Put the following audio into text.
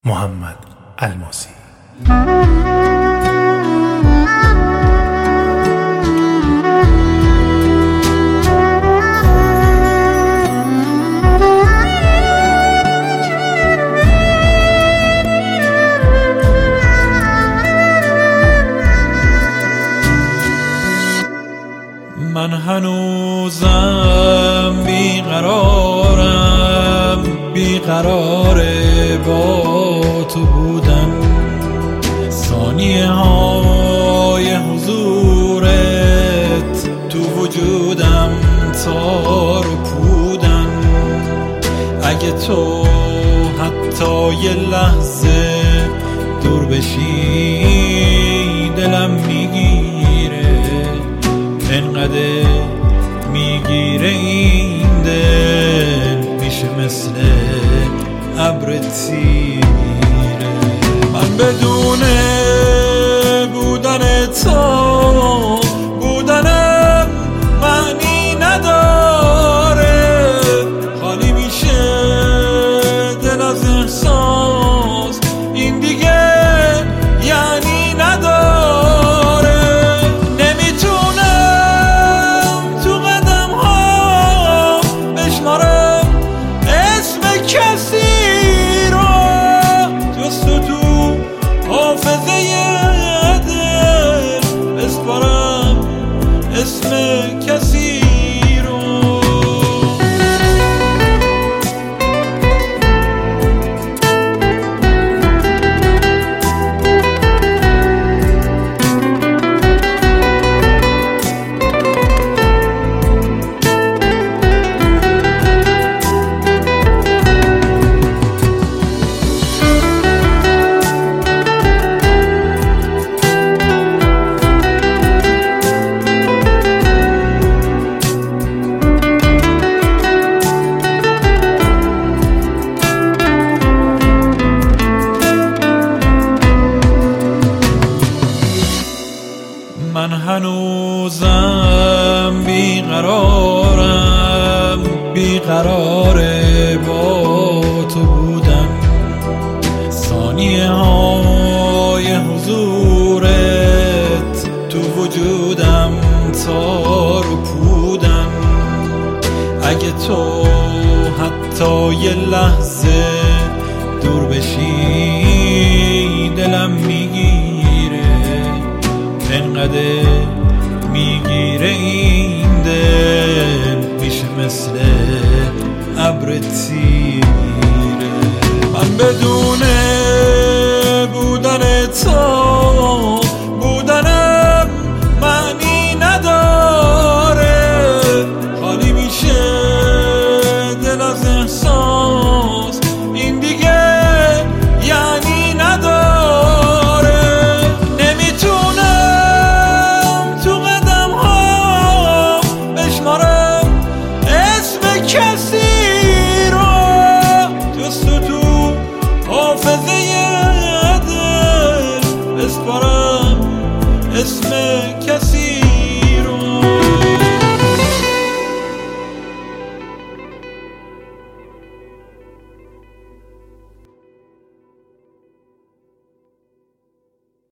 محمد الماسی. من هنوزم بیقرار با تو بودن، ثانیه های حضورت تو وجودم تار و پودن. اگه تو حتی یه لحظه دور بشی دلم میگیره، انقدر میگیره این دل میشه مثل ابر تیره. من بدون بودن تو بودنم معنی نداره، خالی میشه دل از احساس، این دیگه یعنی نداره. نمیتونم تو قدم ها بشمارم اسم کسی رو جز تو حافظه دل بسپارم اسم کسی رو. من هنوزم بیقرار با تو بودن، ثانیه های حضورت تو وجودم تار و پودن. اگه تو حتی یه لحظه دور بشی دلم میگیره، انقدر میگیره این دل میشه مثل ابر تیره. من بدون بودن تو بودنم معنی نداره، خالی میشه دل از احساس، این دیگه یعنی نداره. نمیتونم تو قدم ها بشمارم اسم کسی